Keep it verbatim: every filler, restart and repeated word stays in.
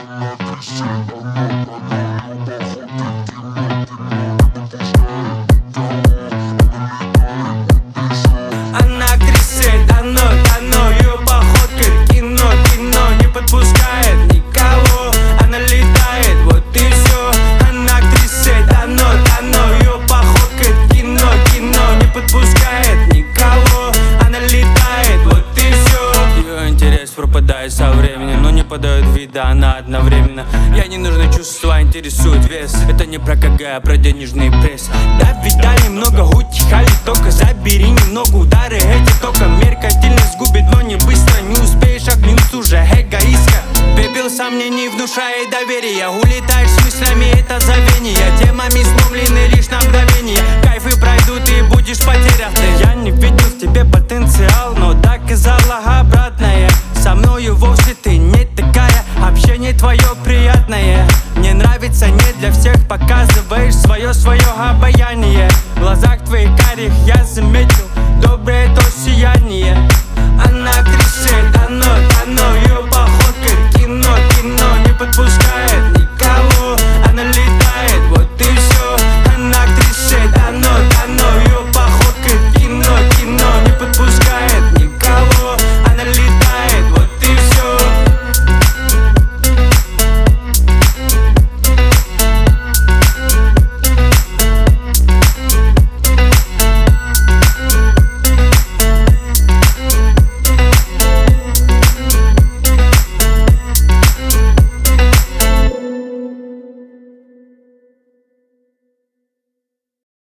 Она кричит, оно, оно, ее походка кино, кино, не подпускает никого. Она летает, вот и все. Она кричит, оно, оно, ее походка кино, кино, не подпускает никого. Она летает, вот и все. Ее интерес пропадает со временем, но не подает вида, она одновременно. Я не нужны чувства, интересует вес. Это не про КГ, а про денежный пресс. Да, видали много, утихали, только забери немного удары. Эти только меркантильность губит, но не быстро. Не успеешь оглянуть, уже эгоистка. Пепел сомнений внушает доверие. Улетаешь с мыслями, это завение. Темами сломлены лишь на мгновение. Кайфы пройдут и будешь потерян. Я не видел в тебе потенциал, но доказала обратное. Со мною вовсе ты не такая, общение твое приятное. Мне нравится, не для всех показываешь свое, свое обаяние. В глазах твоих карих я заметил доброе то сияние. Она